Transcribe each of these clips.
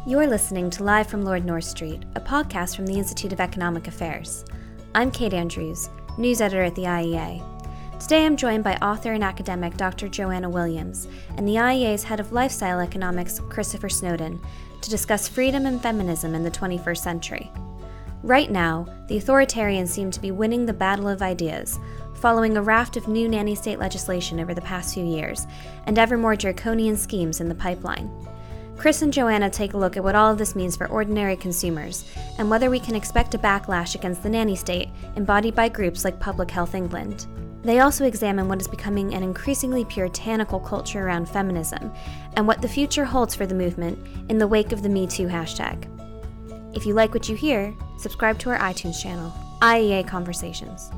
You're listening to Live from Lord North Street, a podcast from the Institute of Economic Affairs. I'm Kate Andrews, news editor at the IEA. Today I'm joined by author and academic Dr. Joanna Williams and the IEA's head of lifestyle economics, Christopher Snowdon, to discuss freedom and feminism in the 21st century. Right now, the authoritarians seem to be winning the battle of ideas, following a raft of new nanny state legislation over the past few years, and ever more draconian schemes in the pipeline. Chris and Joanna take a look at what all of this means for ordinary consumers, and whether we can expect a backlash against the nanny state embodied by groups like Public Health England. They also examine what is becoming an increasingly puritanical culture around feminism, and what the future holds for the movement in the wake of the Me Too hashtag. If you like what you hear, subscribe to our iTunes channel, IEA Conversations.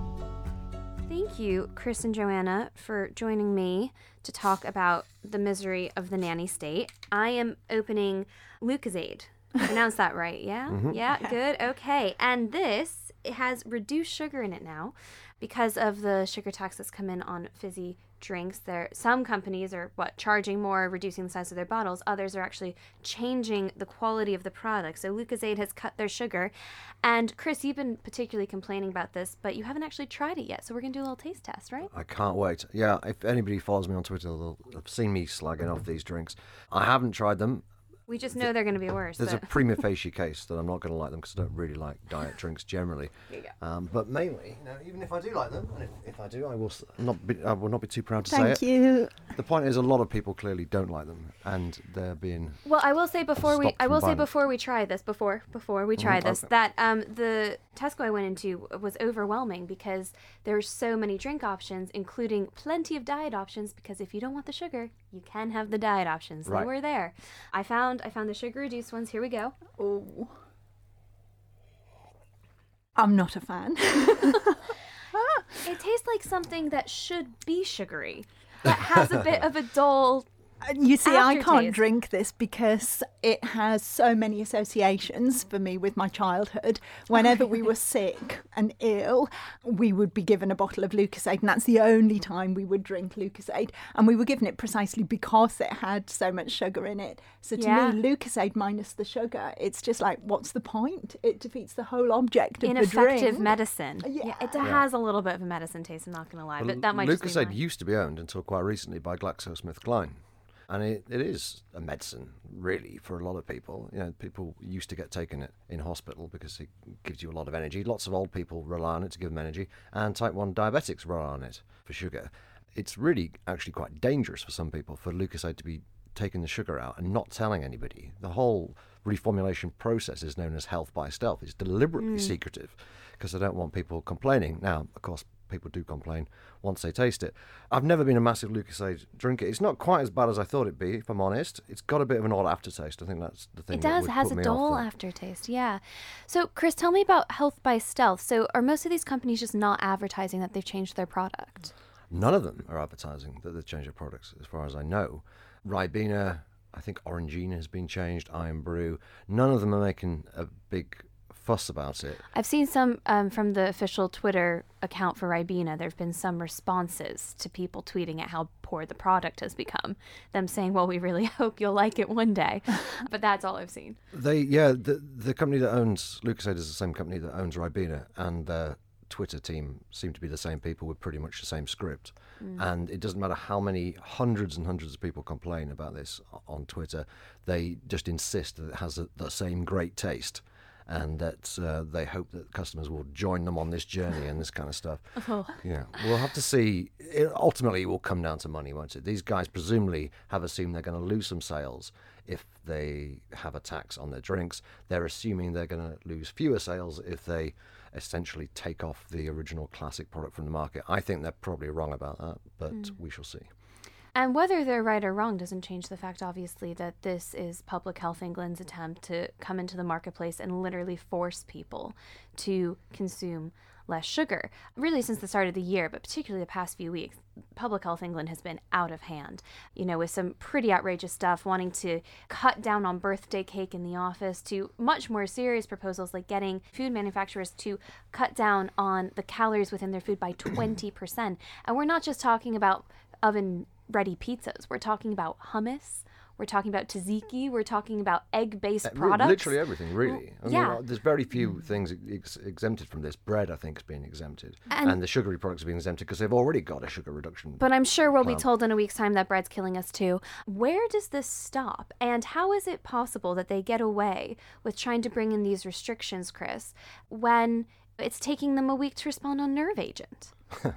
Thank you, Chris and Joanna, for joining me to talk about the misery of the nanny state. I am opening Lucozade. Pronounce that right, yeah? Mm-hmm. Yeah, good, okay. And this, it has reduced sugar in it now because of the sugar tax that's come in on fizzy drinks. Some companies are charging more, reducing the size of their bottles. Others are actually changing the quality of the product. So Lucozade has cut their sugar. And Chris, you've been particularly complaining about this, but you haven't actually tried it yet. So we're going to do a little taste test, right? I can't wait. Yeah, if anybody follows me on Twitter, they'll have seen me slagging off these drinks. I haven't tried them. We just know they're going to be worse. There's a prima facie case that I'm not going to like them because I don't really like diet drinks generally. But mainly, even if I do like them, and if I do, I will not be too proud to say it. Thank you. The point is, a lot of people clearly don't like them, and they're being. Well, I will say before we try this, before we try this, that the Tesco I went into was overwhelming because there's so many drink options, including plenty of diet options. Because if you don't want the sugar, you can have the diet options. They were there. I found the sugar reduced ones. Here we go. Oh, I'm not a fan. It tastes like something that should be sugary, but has a bit of a dull. You see, I can't aftertaste. drink this because it has so many associations for me with my childhood. Whenever we were sick and ill, we would be given a bottle of Lucozade, and that's the only time we would drink Lucozade. And we were given it precisely because it had so much sugar in it. So to me, Lucozade minus the sugar, it's just like, what's the point? It defeats the whole object of the drink. Ineffective medicine. Yeah, it has a little bit of a medicine taste, I'm not going to lie, but that might just be Lucozade used to be owned until quite recently by GlaxoSmithKline. And it is a medicine, really, for a lot of people. People used to get taken it in hospital because it gives you a lot of energy. Lots of old people rely on it to give them energy, and type 1 diabetics rely on it for sugar. It's really actually quite dangerous for some people for Lucozade to be taking the sugar out and not telling anybody. The whole reformulation process is known as health by stealth. It's deliberately secretive because they don't want people complaining. Now, of course, people do complain once they taste it. I've never been a massive Lucozade drinker. It's not quite as bad as I thought it'd be, if I'm honest. It's got a bit of an odd aftertaste. I think that's the thing. It has a dull aftertaste, yeah. So, Chris, tell me about health by stealth. So, are most of these companies just not advertising that they've changed their product? None of them are advertising that they've changed their products, as far as I know. Ribena, I think Orangina has been changed, Iron Brew. None of them are making a big fuss about it. I've seen some from the official Twitter account for Ribena. There have been some responses to people tweeting at how poor the product has become. Them saying, well, we really hope you'll like it one day. But that's all I've seen. The company that owns Lucozade is the same company that owns Ribena, and their Twitter team seem to be the same people with pretty much the same script. And it doesn't matter how many hundreds and hundreds of people complain about this on Twitter. They just insist that it has the same great taste, and that they hope that customers will join them on this journey and this kind of stuff. Yeah, we'll have to see. Ultimately, it will come down to money, won't it? These guys presumably have assumed they're going to lose some sales if they have a tax on their drinks. They're assuming they're going to lose fewer sales if they essentially take off the original classic product from the market. I think they're probably wrong about that, but we shall see. And whether they're right or wrong doesn't change the fact, obviously, that this is Public Health England's attempt to come into the marketplace and literally force people to consume less sugar. Really since the start of the year, but particularly the past few weeks, Public Health England has been out of hand, with some pretty outrageous stuff, wanting to cut down on birthday cake in the office, to much more serious proposals like getting food manufacturers to cut down on the calories within their food by 20%. And we're not just talking about oven-ready pizzas. We're talking about hummus. we're talking about tzatziki, we're talking about egg-based products. Literally everything, really. I yeah. mean, there's very few things exempted from this. Bread, I think, is being exempted. And the sugary products are being exempted because they've already got a sugar reduction. But I'm sure we'll plan. be told in a week's time that bread's killing us too. Where does this stop? And how is it possible that they get away with trying to bring in these restrictions, Chris, when it's taking them a week to respond on Nerve Agent?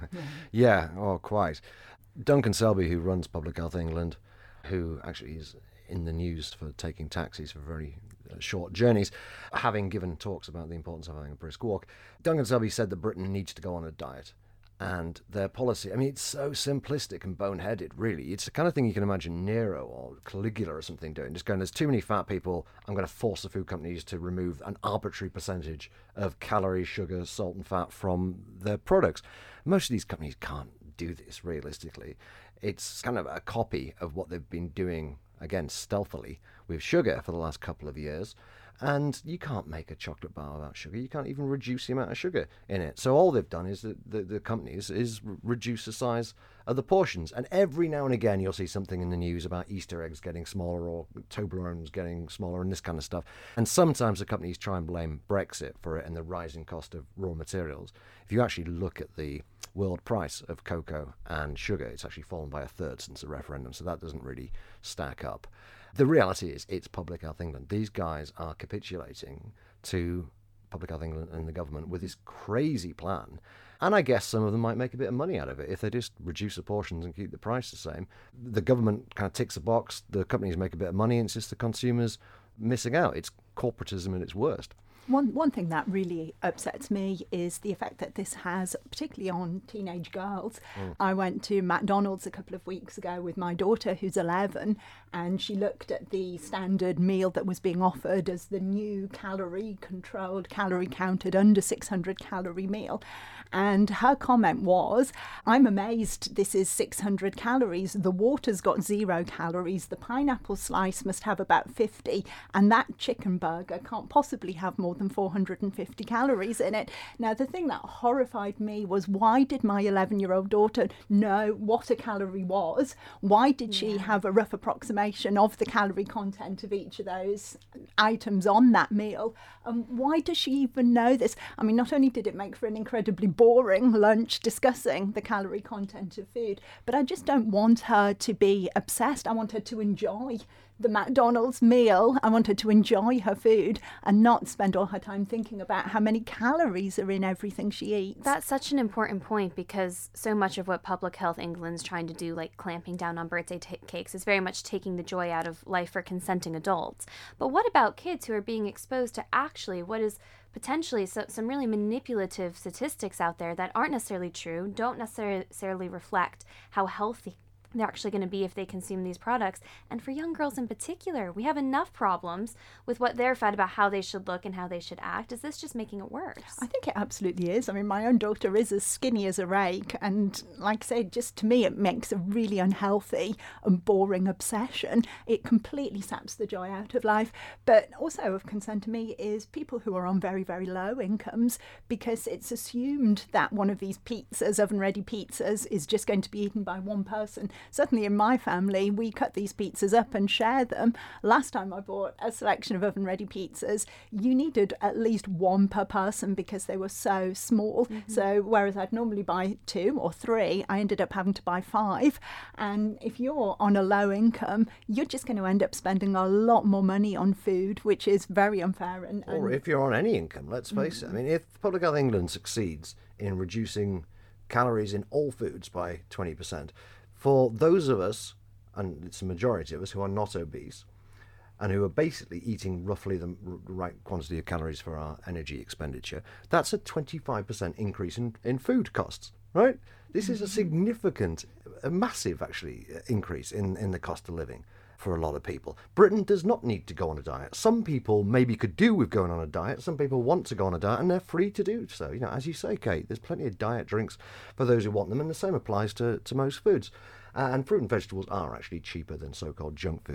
Yeah, quite. Duncan Selby, who runs Public Health England, who actually is in the news for taking taxis for very short journeys, having given talks about the importance of having a brisk walk, Duncan Selby said that Britain needs to go on a diet. And their policy, I mean, it's so simplistic and boneheaded, really. It's the kind of thing you can imagine Nero or Caligula or something doing. Just going, there's too many fat people. I'm going to force the food companies to remove an arbitrary percentage of calories, sugar, salt and fat from their products. Most of these companies can't do this realistically. It's kind of a copy of what they've been doing, again, stealthily with sugar for the last couple of years. And you can't make a chocolate bar without sugar. You can't even reduce the amount of sugar in it. So all they've done is the companies is reduce the size of the portions. And every now and again you'll see something in the news about Easter eggs getting smaller or Toblerones getting smaller and this kind of stuff. And sometimes the companies try and blame Brexit for it and the rising cost of raw materials. If you actually look at the world price of cocoa and sugar, it's actually fallen by a third since the referendum. So that doesn't really stack up. The reality is, it's Public Health England. These guys are capitulating to Public Health England and the government with this crazy plan. And I guess some of them might make a bit of money out of it if they just reduce the portions and keep the price the same. The government kind of ticks a box, the companies make a bit of money, and it's just the consumers missing out. It's corporatism at its worst. One thing that really upsets me is the effect that this has, particularly on teenage girls. I went to McDonald's a couple of weeks ago with my daughter, who's 11, and she looked at the standard meal that was being offered as the new calorie-controlled, calorie-counted, under 600-calorie meal. And her comment was, I'm amazed this is 600 calories. The water's got 0 calories. The pineapple slice must have about 50. And that chicken burger can't possibly have more than 450 calories in it. Now, the thing that horrified me was, why did my 11-year-old daughter know what a calorie was? Why did she have a rough approximation of the calorie content of each of those items on that meal? Why does she even know this? I mean, not only did it make for an incredibly boring lunch discussing the calorie content of food, but I just don't want her to be obsessed. I want her to enjoy the McDonald's meal. I want her to enjoy her food and not spend all her time thinking about how many calories are in everything she eats. That's such an important point, because so much of what Public Health England's trying to do, like clamping down on birthday cakes, is very much taking the joy out of life for consenting adults. But what about kids who are being exposed to actually what is potentially some really manipulative statistics out there that aren't necessarily true, don't necessarily reflect how healthy they're actually going to be if they consume these products? And for young girls in particular, we have enough problems with what they're fed about how they should look and how they should act. Is this just making it worse? I think it absolutely is. I mean, my own daughter is as skinny as a rake, and like I say, just to me, it makes a really unhealthy and boring obsession. It completely saps the joy out of life. But also of concern to me is people who are on very, very low incomes, because it's assumed that one of these pizzas, oven-ready pizzas, is just going to be eaten by one person. Certainly in my family, we cut these pizzas up and share them. Last time I bought a selection of oven-ready pizzas, you needed at least one per person because they were so small. So whereas I'd normally buy 2 or 3, I ended up having to buy 5. And if you're on a low income, you're just going to end up spending a lot more money on food, which is very unfair. Or if you're on any income, let's face it. I mean, if Public Health England succeeds in reducing calories in all foods by 20%, for those of us, and it's a majority of us, who are not obese and who are basically eating roughly the right quantity of calories for our energy expenditure, that's a 25% increase in food costs, right? This is a significant, a massive, actually, increase in the cost of living for a lot of people. Britain does not need to go on a diet. Some people maybe could do with going on a diet. Some people want to go on a diet, and they're free to do so. You know, as you say, Kate, there's plenty of diet drinks for those who want them, and the same applies to most foods. And fruit and vegetables are actually cheaper than so-called junk food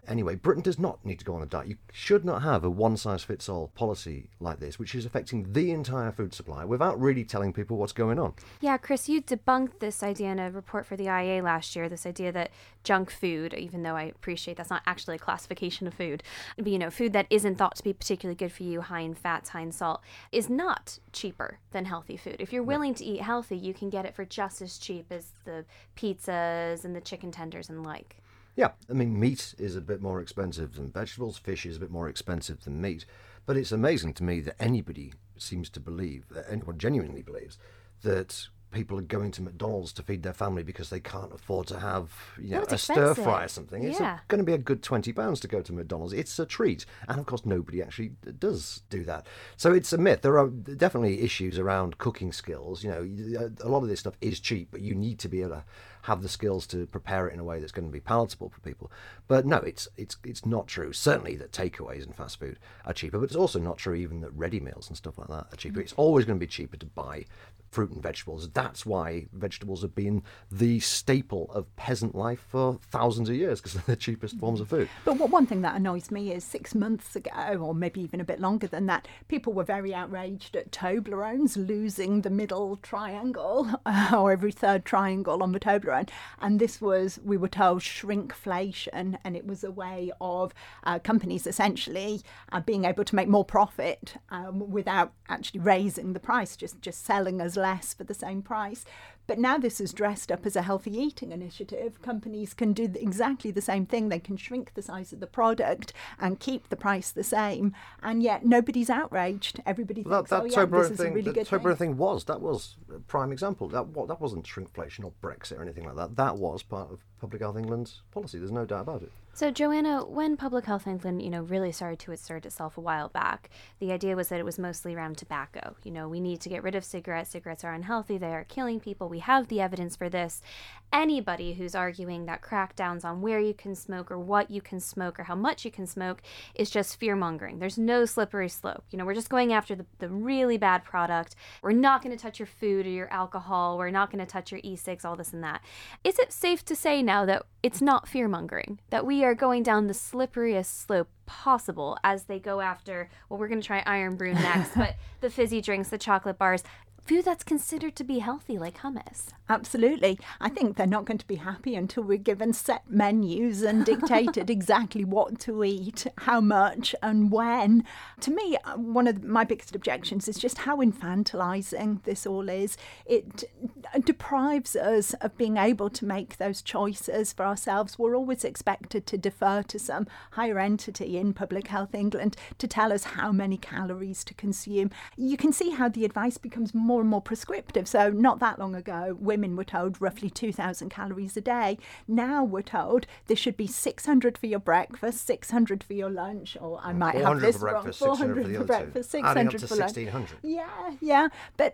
Anyway, Britain does not need to go on a diet. You should not have a one-size-fits-all policy like this, which is affecting the entire food supply without really telling people what's going on. Yeah, Chris, you debunked this idea in a report for the IEA last year, this idea that junk food, even though I appreciate that's not actually a classification of food, but, food that isn't thought to be particularly good for you, high in fats, high in salt, is not cheaper than healthy food. If you're willing to eat healthy, you can get it for just as cheap as the pizzas and the chicken tenders and like. Yeah, I mean, meat is a bit more expensive than vegetables. Fish is a bit more expensive than meat. But it's amazing to me that anybody seems to believe, that anyone genuinely believes, that people are going to McDonald's to feed their family because they can't afford to have a stir fry or something. It's going to be a good £20 to go to McDonald's. It's a treat. And of course, nobody actually does do that. So it's a myth. There are definitely issues around cooking skills. A lot of this stuff is cheap, but you need to be able to have the skills to prepare it in a way that's going to be palatable for people. But no, it's not true. Certainly that takeaways and fast food are cheaper, but it's also not true even that ready meals and stuff like that are cheaper. It's always going to be cheaper to buy fruit and vegetables. That's why vegetables have been the staple of peasant life for thousands of years, because they're the cheapest forms of food. But one thing that annoys me is 6 months ago, or maybe even a bit longer than that, people were very outraged at Toblerones losing the middle triangle, or every third triangle on the Toblerone. And this was, we were told, shrinkflation, and it was a way of companies essentially being able to make more profit without actually raising the price, just selling us less for the same price. But now this is dressed up as a healthy eating initiative. Companies can do exactly the same thing. They can shrink the size of the product and keep the price the same, and yet nobody's outraged. Everybody thinks, this is a really good thing. Toblerone thing was a prime example. That wasn't shrinkflation or Brexit or anything like that. That was part of Public Health England's policy. There's no doubt about it. So, Joanna, when Public Health England, really started to assert itself a while back, the idea was that it was mostly around tobacco. We need to get rid of cigarettes. Cigarettes are unhealthy. They are killing people. We have the evidence for this. Anybody who's arguing that crackdowns on where you can smoke or what you can smoke or how much you can smoke is just fear-mongering. There's no slippery slope. We're just going after the really bad product. We're not going to touch your food or your alcohol. We're not going to touch your e-cigs, all this and that. Is it safe to say now that it's not fear-mongering, that we are going down the slipperiest slope possible as they go after, we're going to try Iron Brew next, but the fizzy drinks, the chocolate bars, food that's considered to be healthy, like hummus? Absolutely. I think they're not going to be happy until we're given set menus and dictated exactly what to eat, how much and when. To me, one of my biggest objections is just how infantilizing this all is. It deprives us of being able to make those choices for ourselves. We're always expected to defer to some higher entity in Public Health England to tell us how many calories to consume. You can see how the advice becomes more and more prescriptive. So not that long ago, women were told roughly 2,000 calories a day. Now we're told this should be 600 for your breakfast, 600 for your lunch, or I might have this for wrong, breakfast, 400 for breakfast, 600 for lunch. 1,600. Yeah. But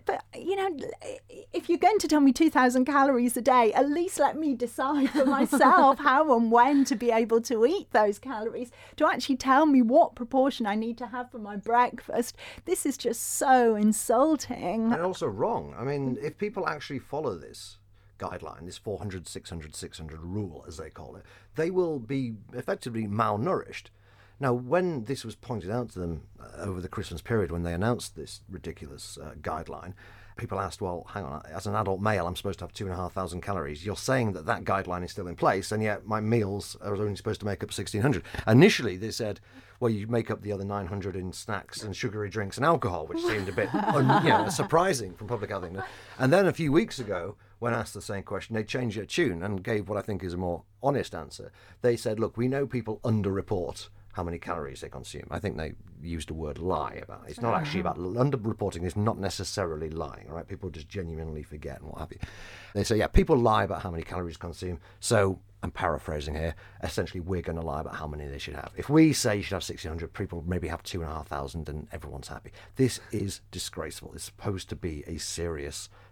if you're going to tell me 2,000 calories a day, at least let me decide for myself how and when to be able to eat those calories, to actually tell me what proportion I need to have for my breakfast. This is just so insulting. And also wrong. I mean, if people actually follow this guideline, this 400, 600, 600 rule, as they call it, they will be effectively malnourished. Now, when this was pointed out to them over the Christmas period, when they announced this ridiculous guideline, people asked, well, hang on, as an adult male, I'm supposed to have 2,500 calories. You're saying that guideline is still in place, and yet my meals are only supposed to make up 1,600. Initially, they said, well, you make up the other 900 in snacks and sugary drinks and alcohol, which seemed a bit surprising from Public Health England. And then a few weeks ago, when asked the same question, they changed their tune and gave what I think is a more honest answer. They said, look, we know people underreport how many calories they consume. I think they used the word lie about it. It's not actually about underreporting. It's not necessarily lying, all right? People just genuinely forget and what have you. They say, people lie about how many calories they consume. So I'm paraphrasing here. Essentially, we're going to lie about how many they should have. If we say you should have 1,600, people maybe have 2,500 and everyone's happy. This is disgraceful. It's supposed to be a serious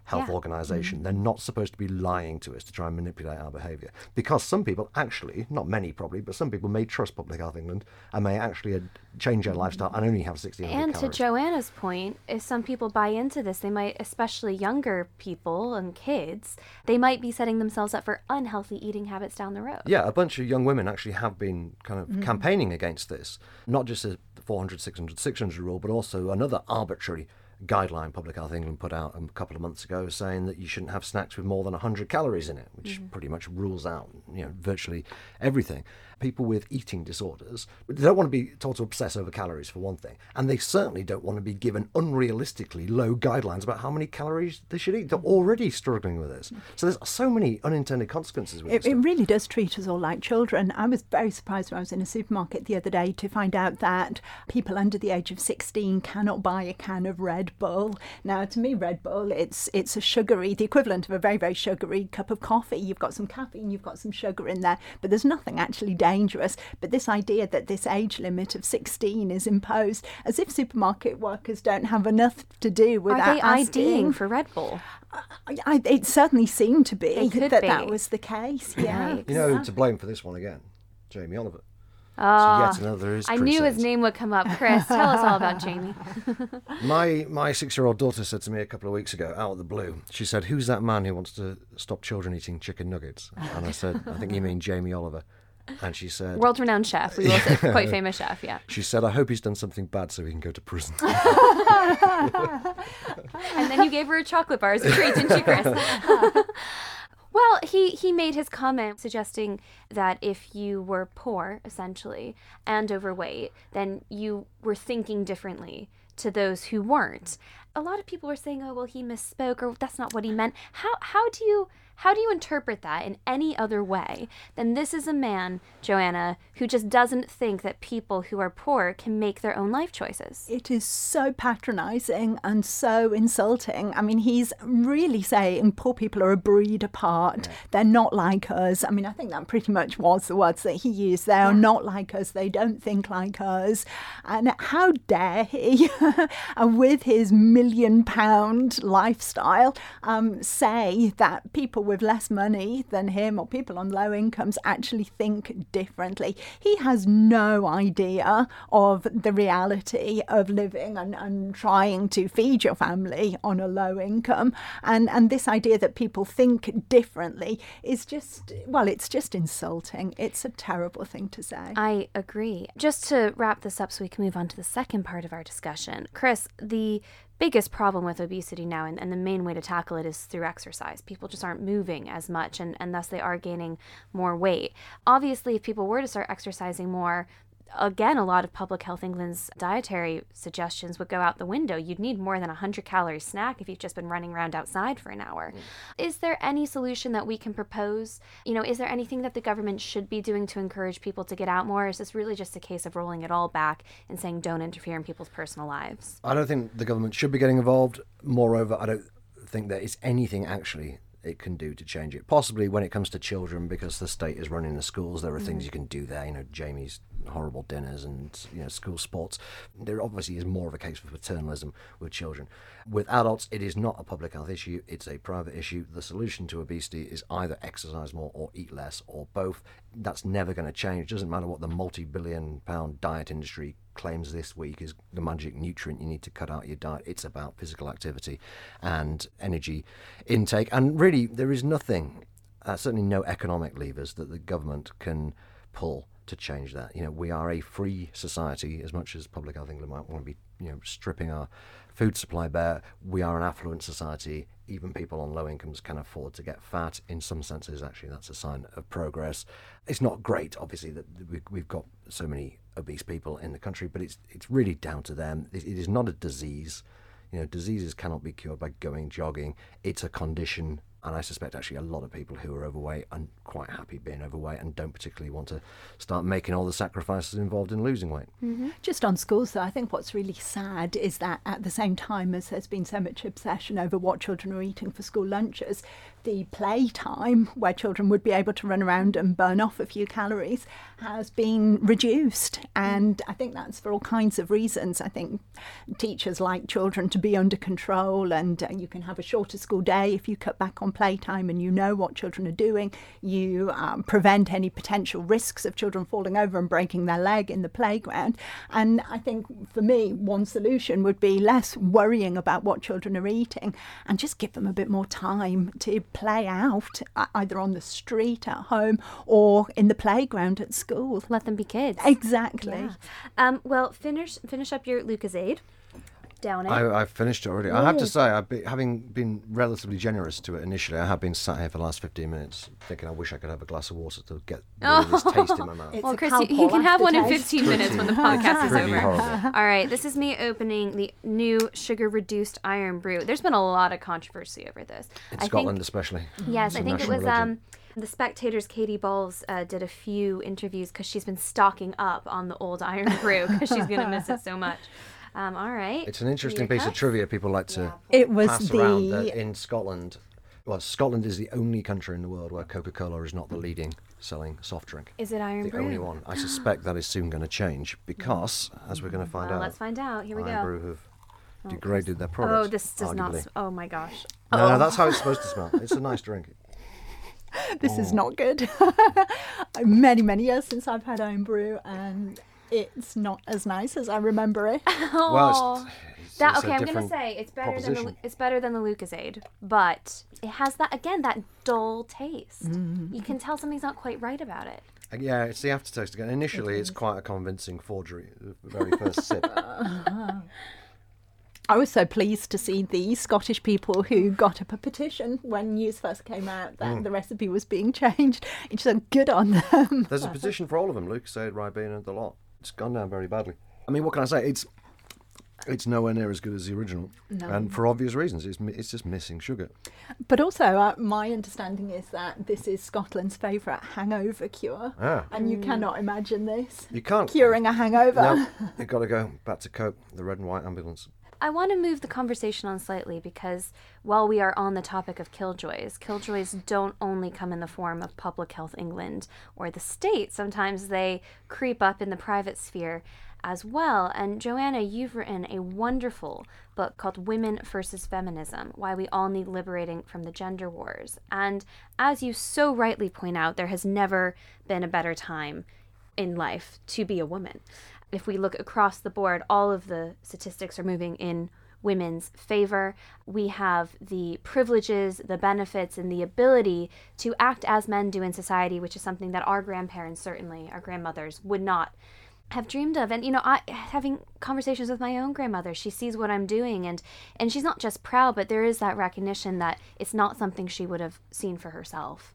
Health Organization. They're not supposed to be lying to us to try and manipulate our behaviour. Because some people actually, not many probably, but some people may trust Public Health England and may actually change their lifestyle and only have 1,600 And calories. to Joanna's point, if some people buy into this, they might, especially younger people and kids, they might be setting themselves up for unhealthy eating habits down the road. Yeah, a bunch of young women actually have been kind of campaigning against this. Not just the 400, 600, 600 rule, but also another arbitrary guideline Public Health England put out a couple of months ago saying that you shouldn't have snacks with more than 100 calories in it, which pretty much rules out virtually everything. People with eating disorders, they don't want to be told to obsess over calories, for one thing, and they certainly don't want to be given unrealistically low guidelines about how many calories they should eat. They're already struggling with this. So there's so many unintended consequences with this. It really does treat us all like children. I was very surprised when I was in a supermarket the other day to find out that people under the age of 16 cannot buy a can of Red Bull. Now, to me, Red Bull, it's a sugary, the equivalent of a very, very sugary cup of coffee. You've got some caffeine, you've got some sugar in there, but there's nothing actually dangerous. But this idea that this age limit of 16 is imposed, as if supermarket workers don't have enough to do with Are they asking. IDing for Red Bull? It certainly seemed to be It could that be. was the case. Yeah. Right. You know, to blame for this one again, Jamie Oliver. Oh, So yet another is I knew his crusades. name would come up. Chris, tell us all about Jamie. My 6-year-old daughter said to me a couple of weeks ago, out of the blue, she said, "Who's that man who wants to stop children eating chicken nuggets?" And I said, "I think you mean Jamie Oliver." And she said, World-renowned chef. We will say quite famous chef, yeah. she said, "I hope he's done something bad so he can go to prison." And then you gave her a chocolate bar as a treat, didn't you, Chris? Well, he made his comment suggesting that if you were poor, essentially, and overweight, then you were thinking differently to those who weren't. A lot of people were saying, "Oh, well, he misspoke," or "That's not what he meant." How do you interpret that in any other way than this is a man, Joanna, who just doesn't think that people who are poor can make their own life choices? It is so patronising and so insulting. I mean, he's really saying poor people are a breed apart. They're not like us. I mean, I think that pretty much was the words that he used. They are not like us. They don't think like us. And how dare he, with his £1 million lifestyle, say that people with less money than him or people on low incomes actually think differently. He has no idea of the reality of living and trying to feed your family on a low income. And this idea that people think differently is just, well, it's just insulting. It's a terrible thing to say. I agree. Just to wrap this up so we can move on to the second part of our discussion. Chris, the biggest problem with obesity now, and the main way to tackle it, is through exercise. People just aren't moving as much, and thus they are gaining more weight. Obviously, if people were to start exercising more, again, a lot of Public Health England's dietary suggestions would go out the window. You'd need more than 100-calorie snack if you've just been running around outside for an hour. Is there any solution that we can propose? Is there anything that the government should be doing to encourage people to get out more? Or is this really just a case of rolling it all back and saying don't interfere in people's personal lives? I don't think the government should be getting involved. Moreover, I don't think there is anything actually it can do to change it. Possibly when it comes to children, because the state is running the schools, there are things you can do there. Jamie's horrible dinners and school sports. There obviously is more of a case for paternalism with children. With adults, it is not a public health issue, it's a private issue. The solution to obesity is either exercise more or eat less, or both. That's never going to change. It doesn't matter what the multi-billion-pound diet industry claims this week is the magic nutrient you need to cut out your diet. It's about physical activity and energy intake. And really, there is nothing, certainly no economic levers that the government can pull to change that. We are a free society, as much as Public Health England might want to be, stripping our food supply bare. We are an affluent society. Even people on low incomes can afford to get fat. In some senses, actually, that's a sign of progress. It's not great, obviously, that we've got so many obese people in the country, but it's really down to them. It is not a disease. Diseases cannot be cured by going jogging. It's a condition. And I suspect actually a lot of people who are overweight and quite happy being overweight and don't particularly want to start making all the sacrifices involved in losing weight. Mm-hmm. Just on schools, though, I think what's really sad is that at the same time as there's been so much obsession over what children are eating for school lunches, the playtime where children would be able to run around and burn off a few calories has been reduced. And I think that's for all kinds of reasons. I think teachers like children to be under control, and you can have a shorter school day if you cut back on playtime and you know what children are doing. You prevent any potential risks of children falling over and breaking their leg in the playground. And I think for me, one solution would be less worrying about what children are eating and just give them a bit more time to play out, either on the street at home or in the playground at school. Let them be kids. Exactly. Yeah. Well, finish up your Lucozade. Down it. I've finished it already. I have to say, having been relatively generous to it initially, I have been sat here for the last 15 minutes thinking I wish I could have a glass of water to get this taste in my mouth. Well, Chris, you can have one in 15 minutes when the podcast is Pretty over. horrible. All right, this is me opening the new sugar-reduced Iron Brew. There's been a lot of controversy over this. In Scotland especially. Yes, It's I a think it national was religion. The Spectator's Katie Bowles did a few interviews because she's been stocking up on the old Iron Brew because she's going to miss it so much. All right. It's an interesting piece of trivia people like to It was pass around that in Scotland. Well, Scotland is the only country in the world where Coca-Cola is not the leading selling soft drink. Is it Iron The Brew? only one. I suspect that is soon going to change because, as we're going to find out, Let's find out. Here we Iron go. Brew have degraded their product. Oh, this does not. arguably. Oh my gosh. No, that's how it's supposed to smell. It's a nice drink. This is not good. Many years since I've had Iron Brew, and it's not as nice as I remember it. Well, it's That, a okay, I'm gonna different say it's better proposition. than the Lucozade, but it has that dull taste. You can tell something's not quite right about it. Yeah, it's the aftertaste again. Initially, it's quite a convincing forgery. The very first sip. I was so pleased to see the Scottish people who got up a petition when news first came out that the recipe was being changed. It's so good on them. There's a petition for all of them. Lucozade, Ribena, the lot. It's gone down very badly. I mean, what can I say? It's nowhere near as good as the original, and for obvious reasons. It's just missing sugar. But also, my understanding is that this is Scotland's favourite hangover cure, and you cannot imagine this. You can't Curing a hangover. No, you've got to go back to Coke, the red and white ambulance. I want to move the conversation on slightly because while we are on the topic of killjoys don't only come in the form of Public Health England or the state. Sometimes they creep up in the private sphere as well. And Joanna, you've written a wonderful book called Women versus Feminism, Why We All Need Liberating from the Gender Wars. And as you so rightly point out, there has never been a better time in life to be a woman. If we look across the board, all of the statistics are moving in women's favor. We have the privileges, the benefits, and the ability to act as men do in society, which is something that our grandparents, certainly our grandmothers, would not have dreamed of. And, you know, having conversations with my own grandmother, she sees what I'm doing, and she's not just proud, but there is that recognition that it's not something she would have seen for herself,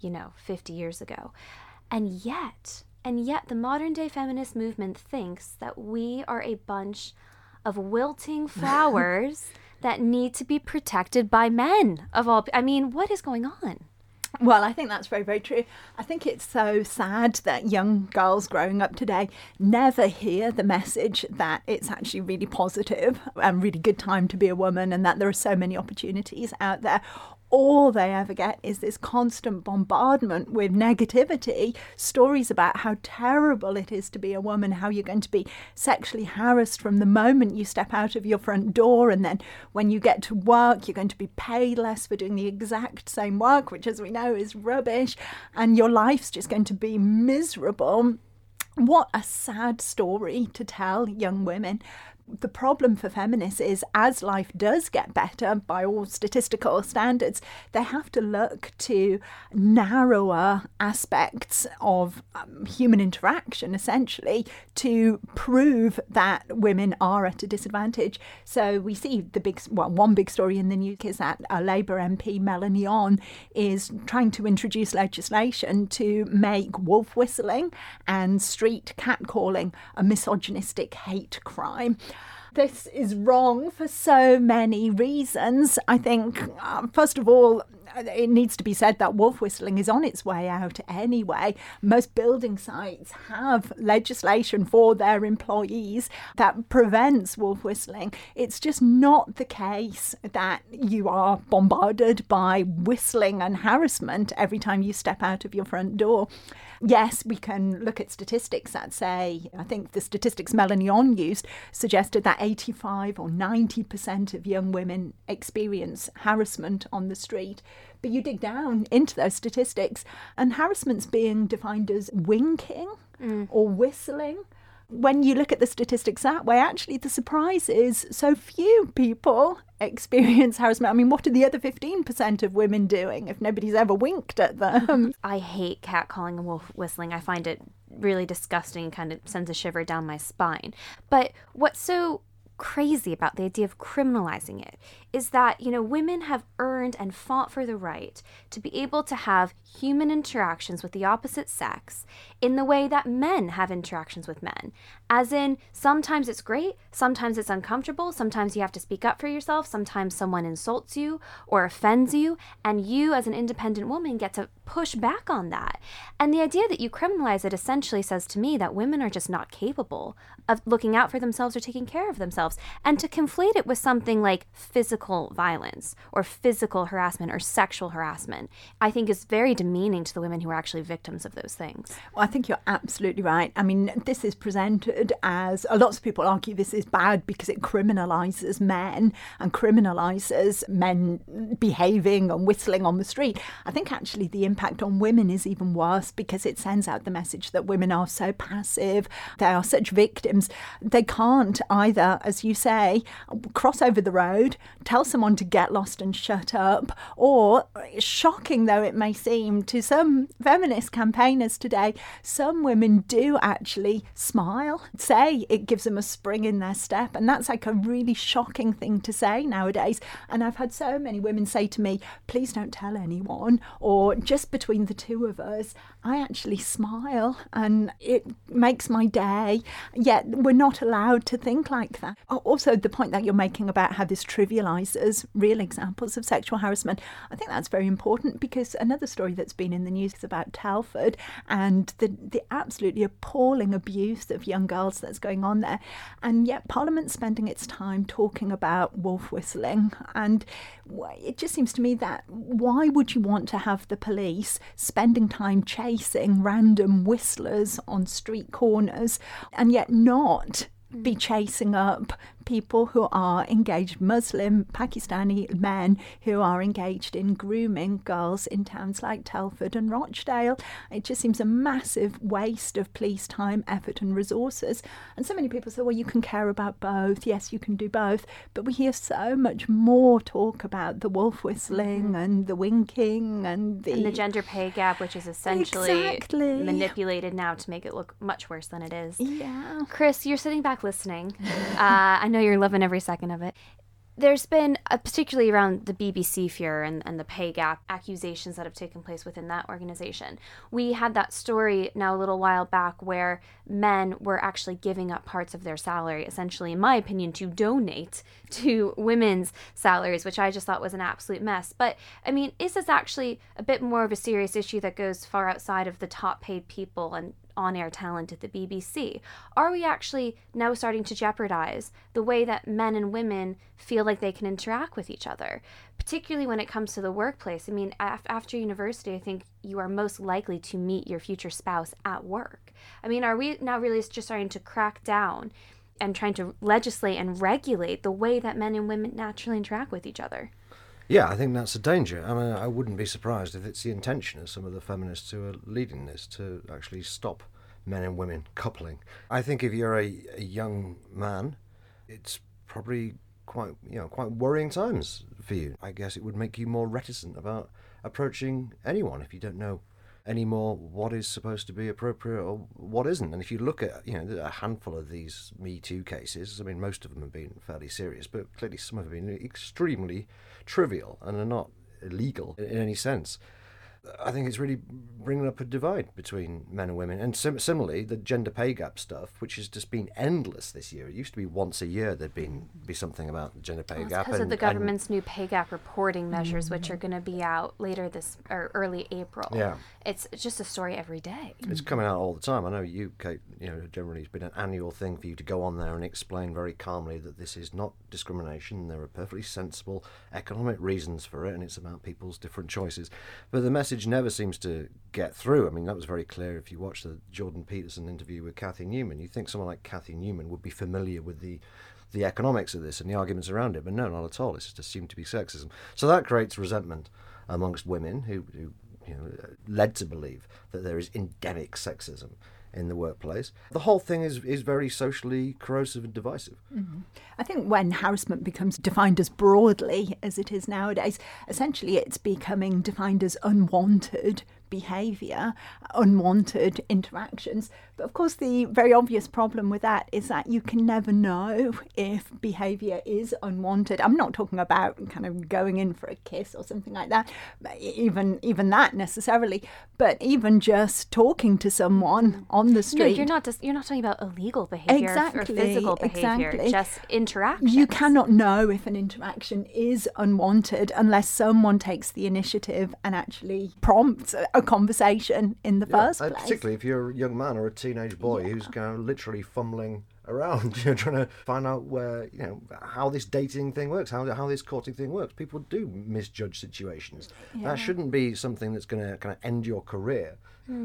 50 years ago. And yet the modern day feminist movement thinks that we are a bunch of wilting flowers that need to be protected by men of all. I mean, what is going on? Well, I think that's very, very true. I think it's so sad that young girls growing up today never hear the message that it's actually really positive and really good time to be a woman and that there are so many opportunities out there. All they ever get is this constant bombardment with negativity, stories about how terrible it is to be a woman, how you're going to be sexually harassed from the moment you step out of your front door, and then when you get to work, you're going to be paid less for doing the exact same work, which, as we know, is rubbish, and your life's just going to be miserable. What a sad story to tell young women. The problem for feminists is as life does get better by all statistical standards, they have to look to narrower aspects of human interaction, essentially, to prove that women are at a disadvantage. So we see one big story in the news is that a Labour MP, Melanie On, is trying to introduce legislation to make wolf whistling and street catcalling a misogynistic hate crime. This is wrong for so many reasons. I think, first of all, it needs to be said that wolf whistling is on its way out anyway. Most building sites have legislation for their employees that prevents wolf whistling. It's just not the case that you are bombarded by whistling and harassment every time you step out of your front door. Yes, we can look at statistics that say, I think the statistics Melanie On used suggested that 85 or 90% of young women experience harassment on the street. But you dig down into those statistics, and harassment's being defined as winking or whistling. When you look at the statistics that way, actually the surprise is so few people experience harassment. I mean, what are the other 15% of women doing if nobody's ever winked at them? I hate catcalling and wolf whistling. I find it really disgusting and kind of sends a shiver down my spine. But what's so crazy about the idea of criminalizing it is that, women have earned and fought for the right to be able to have human interactions with the opposite sex in the way that men have interactions with men. As in, sometimes it's great, sometimes it's uncomfortable, sometimes you have to speak up for yourself, sometimes someone insults you or offends you, and you as an independent woman get to push back on that. And the idea that you criminalize it essentially says to me that women are just not capable of looking out for themselves or taking care of themselves. And to conflate it with something like physical violence or physical harassment or sexual harassment, I think is very demeaning to the women who are actually victims of those things. Well, I think you're absolutely right. I mean, this is presented as, lots of people argue this is bad because it criminalises men and criminalises men behaving and whistling on the street. I think actually the impact on women is even worse because it sends out the message that women are so passive, they are such victims. They can't either, as you say, cross over the road, tell someone to get lost and shut up, or, shocking though it may seem to some feminist campaigners today, some women do actually smile, say it gives them a spring in their step, and that's like a really shocking thing to say nowadays. And I've had so many women say to me, please don't tell anyone, or just between the two of us, I actually smile and it makes my day. Yet we're not allowed to think like that. Also, the point that you're making about how this trivialises real examples of sexual harassment, I think that's very important, because another story that's been in the news is about Telford and the absolutely appalling abuse of young girls that's going on there. And yet Parliament's spending its time talking about wolf whistling. And it just seems to me that why would you want to have the police spending time chasing random whistlers on street corners and yet not be chasing up people who are engaged, Muslim, Pakistani men who are engaged in grooming girls in towns like Telford and Rochdale? It just seems a massive waste of police time, effort and resources. And so many people say, well, you can care about both. Yes, you can do both. But we hear so much more talk about the wolf whistling and the winking and the gender pay gap, which is essentially manipulated now to make it look much worse than it is. Yeah. Chris, you're sitting back listening. I know you're loving every second of it. There's been, particularly around the BBC furor and the pay gap accusations that have taken place within that organisation. We had that story now a little while back where men were actually giving up parts of their salary, essentially, in my opinion, to donate to women's salaries, which I just thought was an absolute mess. But, I mean, is this actually a bit more of a serious issue that goes far outside of the top paid people and on-air talent at the BBC? Are we actually now starting to jeopardize the way that men and women feel like they can interact with each other, particularly when it comes to the workplace? I mean, after university, I think you are most likely to meet your future spouse at work. I mean, are we now really just starting to crack down and trying to legislate and regulate the way that men and women naturally interact with each other? Yeah, I think that's a danger. I mean, I wouldn't be surprised if it's the intention of some of the feminists who are leading this to actually stop men and women coupling. I think if you're a young man, it's probably quite worrying times for you. I guess it would make you more reticent about approaching anyone if you don't know anymore what is supposed to be appropriate or what isn't. And if you look at a handful of these Me Too cases, I mean, most of them have been fairly serious, but clearly some have been extremely trivial and are not illegal in any sense. I think it's really bringing up a divide between men and women. And similarly, the gender pay gap stuff, which has just been endless this year. It used to be once a year there'd be something about the gender pay gap. Because of the government's new pay gap reporting measures, which are going to be out later this or early April. Yeah. It's just a story every day. It's coming out all the time. I know you, Kate, generally it's been an annual thing for you to go on there and explain very calmly that this is not discrimination. There are perfectly sensible economic reasons for it, and it's about people's different choices. But the message never seems to get through. I mean, that was very clear if you watch the Jordan Peterson interview with Cathy Newman. You think someone like Cathy Newman would be familiar with the economics of this and the arguments around it, but no, not at all. It's just assumed to be sexism. So that creates resentment amongst women who led to believe that there is endemic sexism in the workplace. The whole thing is very socially corrosive and divisive. Mm-hmm. I think when harassment becomes defined as broadly as it is nowadays, essentially it's becoming defined as unwanted behaviour, unwanted interactions. But of course, the very obvious problem with that is that you can never know if behaviour is unwanted. I'm not talking about kind of going in for a kiss or something like that, even that necessarily, but even just talking to someone on the street. No, you're not talking about illegal behaviour or physical behaviour, just interactions. You cannot know if an interaction is unwanted unless someone takes the initiative and actually prompts a conversation in the first place. Particularly if you're a young man or a teenage boy who's kind of literally fumbling around, trying to find out where, how this dating thing works, how this courting thing works. People do misjudge situations. Yeah. That shouldn't be something that's going to kind of end your career.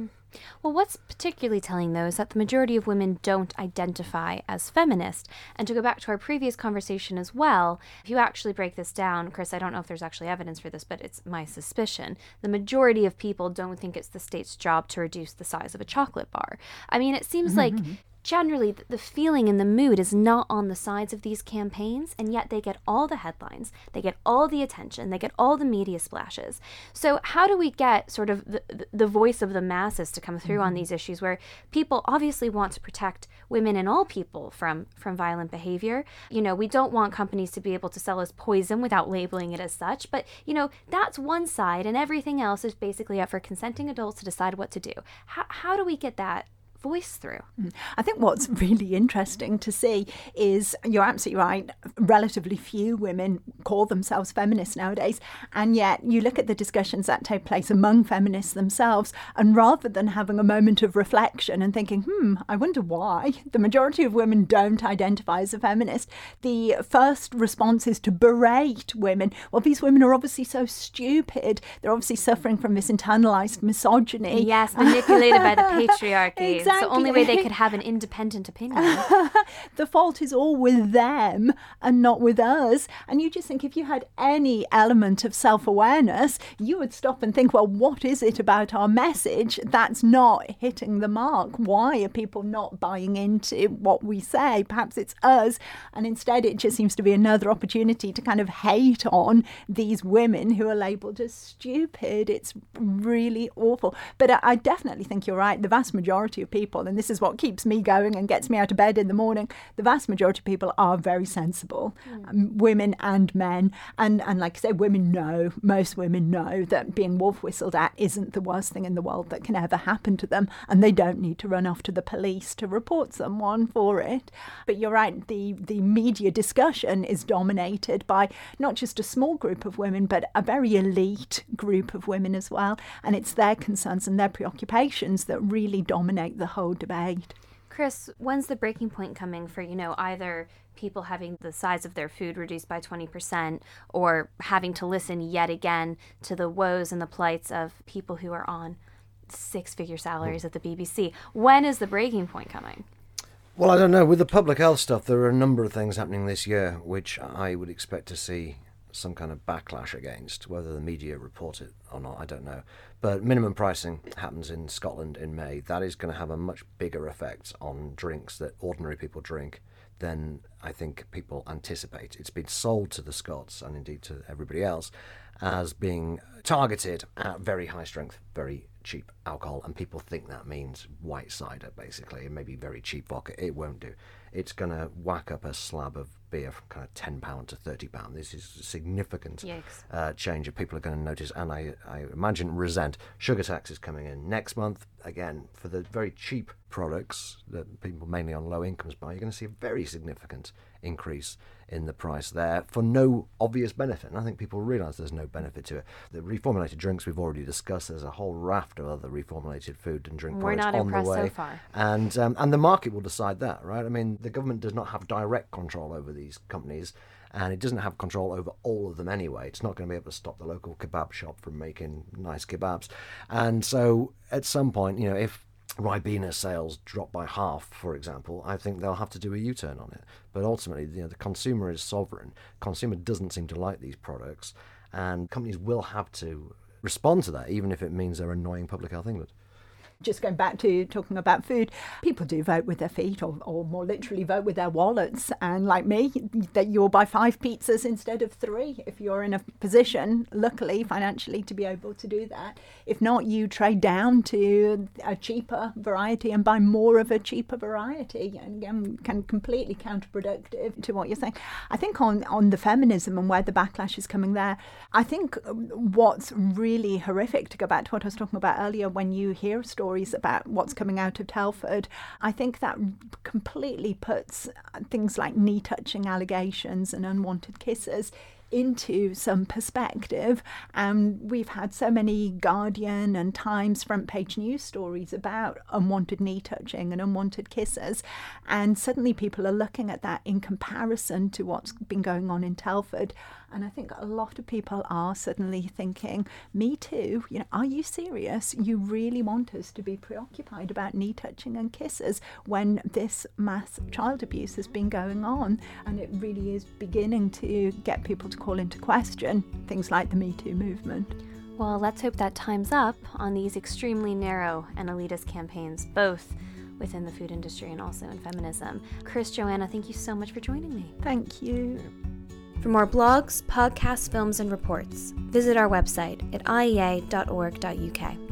Well, what's particularly telling, though, is that the majority of women don't identify as feminist. And to go back to our previous conversation as well, if you actually break this down, Chris, I don't know if there's actually evidence for this, but it's my suspicion. The majority of people don't think it's the state's job to reduce the size of a chocolate bar. I mean, it seems like generally the feeling and the mood is not on the sides of these campaigns, and yet they get all the headlines, they get all the attention, they get all the media splashes. So how do we get sort of the voice of the masses to come through on these issues where people obviously want to protect women and all people from violent behavior? We don't want companies to be able to sell us poison without labeling it as such, but that's one side, and everything else is basically up for consenting adults to decide what to do. How do we get that voice through? I think what's really interesting to see is, you're absolutely right, relatively few women call themselves feminists nowadays, and yet you look at the discussions that take place among feminists themselves, and rather than having a moment of reflection and thinking, I wonder why the majority of women don't identify as a feminist, the first response is to berate women. Well, these women are obviously so stupid. They're obviously suffering from this internalised misogyny. Yes, manipulated by the patriarchy. Exactly. It's the only way they could have an independent opinion. The fault is all with them and not with us. And you just think, if you had any element of self-awareness, you would stop and think, well, what is it about our message that's not hitting the mark? Why are people not buying into what we say? Perhaps it's us. And instead, it just seems to be another opportunity to kind of hate on these women who are labelled as stupid. It's really awful. But I definitely think you're right. The vast majority of people, and this is what keeps me going and gets me out of bed in the morning, the vast majority of people are very sensible, women and men. And like I say, most women know that being wolf whistled at isn't the worst thing in the world that can ever happen to them, and they don't need to run off to the police to report someone for it. But you're right, the media discussion is dominated by not just a small group of women, but a very elite group of women as well, and it's their concerns and their preoccupations that really dominate the whole debate. Chris, when's the breaking point coming for, either people having the size of their food reduced by 20% or having to listen yet again to the woes and the plights of people who are on six-figure salaries at the BBC? When is the breaking point coming? Well, I don't know. With the public health stuff, there are a number of things happening this year which I would expect to see some kind of backlash against. Whether the media report it or not, I don't know. But minimum pricing happens in Scotland in May. That is going to have a much bigger effect on drinks that ordinary people drink than I think people anticipate. It's been sold to the Scots, and indeed to everybody else, as being targeted at very high strength, very cheap alcohol, and people think that means white cider, basically, and maybe very cheap vodka. It won't do. it's going to whack up a slab of beer from kind of £10 to £30. This is a significant change that people are going to notice, and I imagine resent. Sugar tax is coming in next month. Again, for the very cheap products that people mainly on low incomes buy, you're going to see a very significant increase in the price there for no obvious benefit. And I think people realise there's no benefit to it. The reformulated drinks we've already discussed. There's a whole raft of other reformulated food and drink products on the way. We're not impressed so far. And the market will decide that, right? I mean, the government does not have direct control over these companies, and it doesn't have control over all of them anyway. It's not going to be able to stop the local kebab shop from making nice kebabs. And so at some point, if Ribena sales drop by half, for example, I think they'll have to do a U-turn on it. But ultimately, the consumer is sovereign. Consumer doesn't seem to like these products, and companies will have to respond to that, even if it means they're annoying Public Health England. Just going back to talking about food, people do vote with their feet, or more literally vote with their wallets. And like me, that you'll buy 5 pizzas instead of 3 if you're in a position, luckily, financially, to be able to do that. If not, you trade down to a cheaper variety and buy more of a cheaper variety. And again, kind of completely counterproductive to what you're saying. I think on the feminism and where the backlash is coming there, I think what's really horrific, to go back to what I was talking about earlier, when you hear stories about what's coming out of Telford, I think that completely puts things like knee-touching allegations and unwanted kisses into some perspective. And we've had so many Guardian and Times front page news stories about unwanted knee touching and unwanted kisses, and suddenly people are looking at that in comparison to what's been going on in Telford. And I think a lot of people are suddenly thinking, me too, are you serious? You really want us to be preoccupied about knee touching and kisses when this mass child abuse has been going on? And it really is beginning to get people to call into question things like the Me Too movement. Well, let's hope that time's up on these extremely narrow and elitist campaigns, both within the food industry and also in feminism. Chris, Joanna, thank you so much for joining me. Thank you. For more blogs, podcasts, films, and reports, visit our website at iea.org.uk.